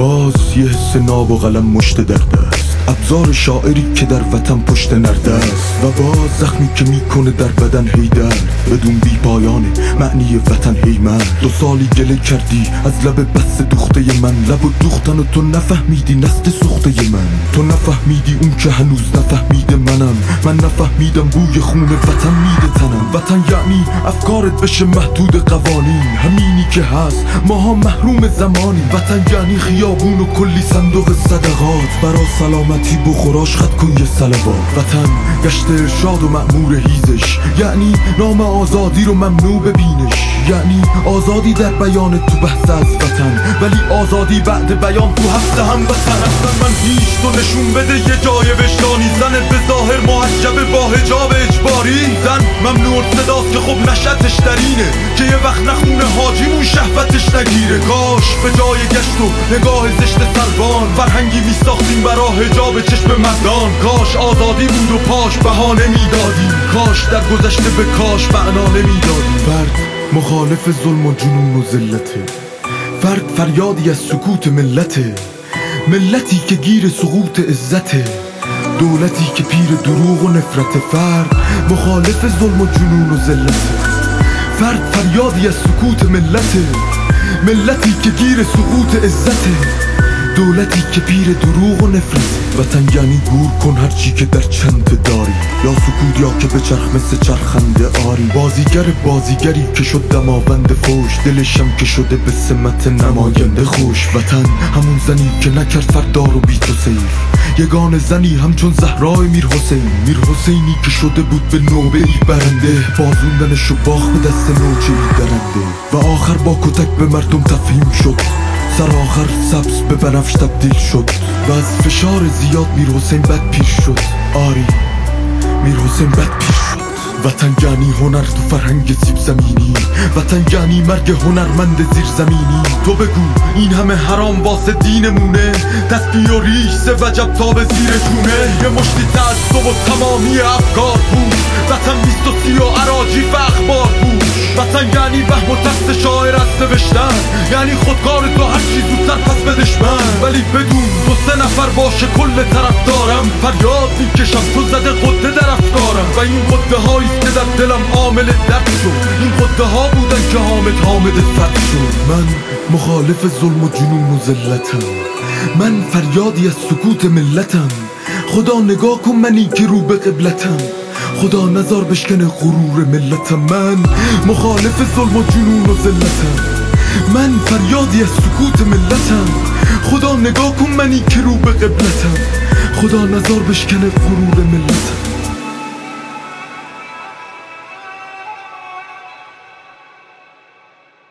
باز یه حس ناب و قلم مشت درد است، ابزار شاعری که در وطن پشت نرده است، و باز زخمی که میکنه در بدن هیدر، بدون بی پایانه معنی وطن هی من. 2 سالی گله کردی از لب بس دوخته من، لب و دوختن و تو نفهمیدی نسل سوخته من. تو نفهمیدی اون که هنوز نفهمیده منم، من نفهمیدم بوی خون وطن میده تنم. وطن یعنی افکارت بشه محدود قوانین، همینی که هست ماها محروم زمانی. وطن یعنی خیابون و کلی صندوق صدقات، برا سلامتی بخوراش خط کن یه صلوات. وطن گشت ارشاد و مأمور هیزش، یعنی نام آزادی رو ممنوع ببینش، یعنی آزادی در بیان تو بحث از وطن، ولی آزادی بعد بیان تو هفت هم وطن. اصلا من هیچ تو نشون بده یه جای وجدانی، زن به ظاهر محجب با حجاب اجباری، زن ممنوع صداست که خب نشتش درینه، که یه وقت نخونه حاجیمون شهوتش نگیره. کاش به جای گشت و نگاه زشت سلبان، فرهنگی میساختیم برا حجاب چشم مردان. کاش آزادی بود و پاش بهانه میدادیم، کاش در گذشته به کاش معنا نمیدادیم. فرد مخالف ظلم و جنون و ذلته، فرد فریادی از سکوت ملته، ملتی که گیر سقوط عزته، دولتی که پیر دروغ و نفرت. فرد مخالف ظلم و جنون و ذلته، فرد فریادی از سکوت ملته، ملتی که گیر سقوط عزته، دولتی که پیر دروغ و نفرت. وطن یعنی گور کن هرچی که در چنت داری، یا سکوت یا که به چرخ مثل چرخنده آری. بازیگری که شد دماوند فوش، دلشم که شده به سمت نماینده خوش. وطن همون زنی که نکرد فردار و بی تو سیر، یگان زنی همچون زهرای میر حسینی که شده بود به نوبه ای برنده، بازوندنشو باخ به دست نوچه ای درنده. و آخر با کتک به مردم تفهیم شد، سر آخر سبز به بنفش تبدیل شد، و از فشار زیاد میر حسین بد پیر شد. آری میر حسین بد پیر شد. وطن یعنی هنر تو فرهنگ سیب زمینی، وطن یعنی مرگ هنرمند زیر زمینی. تو بگو این همه حرام واسه دینمونه، دستی و ریش سه وجب تا به زیر جونه. یه مشتی تعصب و تمامی افکار بود، وطن 20 و عراجی و اخبار بود. وطن یعنی وهم و ترس شاعر از نوشتن، یعنی خودکار تو هر چی زودتر پس به دشمن. ولی بدون 2-3 نفر باشه کل طرف دارم، فریاد میکشم تو زده قده در افکارم. و این قده هاییست که در دلم عامل درد شد، این قده ها بودن که حامد فرد شد. من مخالف ظلم و جنون و ذلتم، من فریادی از سکوت ملتم. خدا نگاه کن منی که رو به قبلتم، خدا نزار بشکنه غرور ملتم. من مخالف ظلم و جنون و ذلتم، من فریادی از سکوت ملتم. خدا نگاه کن منی که رو به قبلتم، خدا نزار بشکنه غرور ملتم.